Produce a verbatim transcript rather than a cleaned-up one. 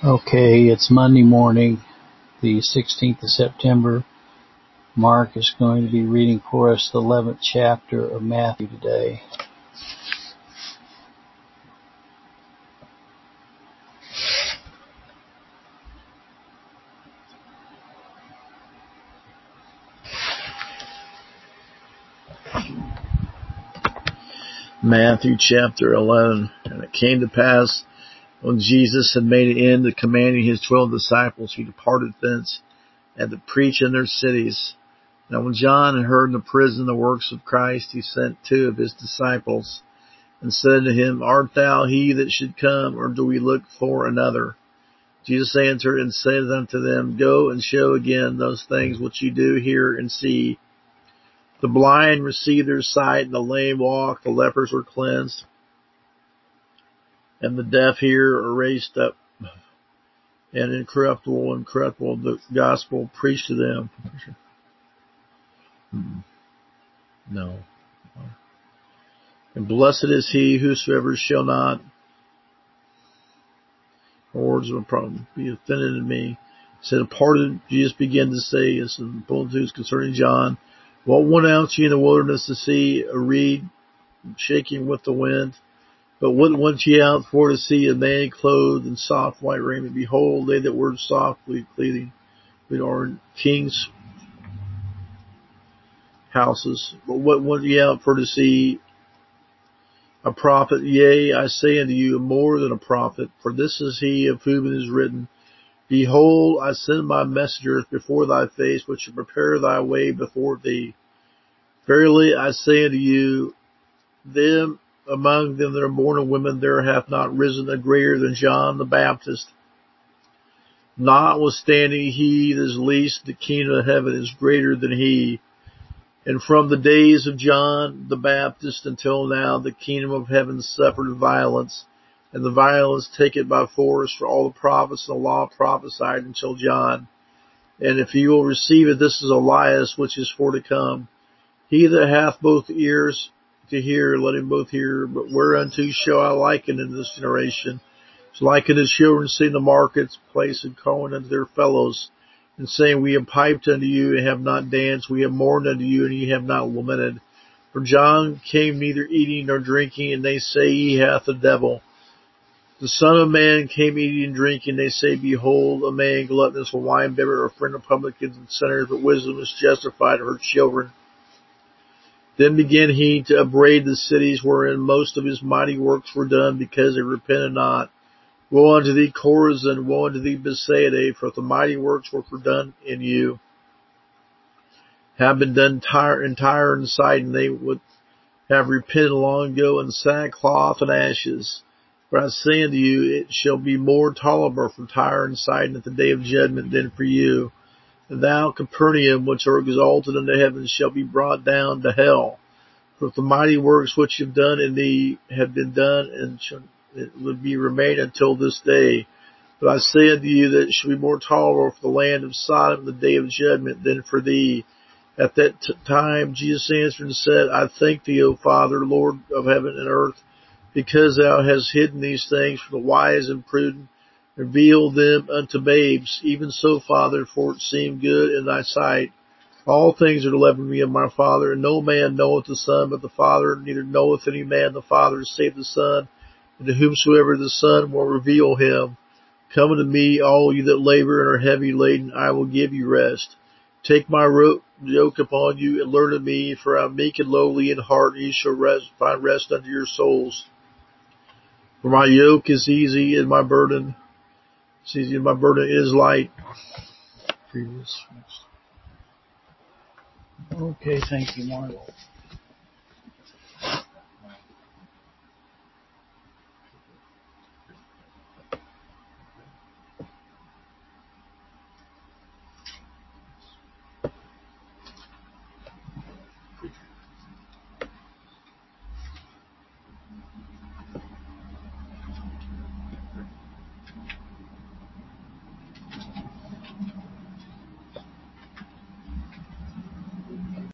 Okay, it's Monday morning, the sixteenth of September. Mark is going to be reading for us the eleventh chapter of Matthew today. Matthew chapter eleven. And it came to pass, when Jesus had made an end of commanding his twelve disciples, he departed thence, and to preach in their cities. Now when John had heard in the prison the works of Christ, he sent two of his disciples, and said to him, Art thou he that should come, or do we look for another? Jesus answered and said unto them, Go and show again those things which ye do hear and see. The blind receive their sight, and the lame walk, the lepers are cleansed, and the deaf hear are raised up, and incorruptible and corruptible the gospel preached to them. Hmm. No. And blessed is he whosoever shall not, words of a problem, be offended in me. So departed, Jesus began to say, as the multitudes concerning John, What went out ye in the wilderness to see? A reed shaking with the wind? But what went ye out for to see? A man clothed in soft white raiment? Behold, they that were softly clothing are in kings' houses. But what went ye out for to see? A prophet? Yea, I say unto you, more than a prophet. For this is he of whom it is written, Behold, I send my messengers before thy face, which shall prepare thy way before thee. Verily I say unto you, them among them that are born of women, there hath not risen a greater than John the Baptist. Notwithstanding, he that is least in the kingdom of heaven is greater than he. And from the days of John the Baptist until now, the kingdom of heaven suffered violence, and the violence take it by force. For all the prophets and the law prophesied until John. And if you will receive it, this is Elias, which is for to come. He that hath both ears to hear, let him both hear. But whereunto shall I liken in this generation? It's likened as children sitting in the marketplace and calling unto their fellows, and saying, We have piped unto you, and have not danced. We have mourned unto you, and ye have not lamented. For John came neither eating nor drinking, and they say, He hath a devil. The Son of Man came eating and drinking, they say, Behold, a man gluttonous, a winebibber, a friend of publicans and sinners, but wisdom is justified of her children. Then began he to upbraid the cities wherein most of his mighty works were done, because they repented not. Woe unto thee, Chorazin! Woe unto thee, Bethsaida! For if the mighty works were done in you, have been done in Tyre and Sidon, they would have repented long ago in sackcloth and ashes. For I say unto you, it shall be more tolerable for Tyre and Sidon at the day of judgment than for you. And thou, Capernaum, which are exalted into heaven, shall be brought down to hell. For if the mighty works which you have done in thee have been done, and it would be remain until this day. But I say unto you that it shall be more tolerable for the land of Sodom in the day of judgment than for thee. At that t- time Jesus answered and said, I thank thee, O Father, Lord of heaven and earth, because thou hast hidden these things from the wise and prudent, revealed them unto babes. Even so, Father, for it seemed good in thy sight. All things are delivered me of my Father, and no man knoweth the Son but the Father, neither knoweth any man the Father save the Son, and to whomsoever the Son will reveal him. Come unto me, all you that labor and are heavy laden, I will give you rest. Take my yoke upon you, and learn of me, for I am meek and lowly in heart, and ye shall rest, find rest unto your souls. For my yoke is easy, and my burden is easy, and my burden is light. Previous. Okay, thank you, Mark.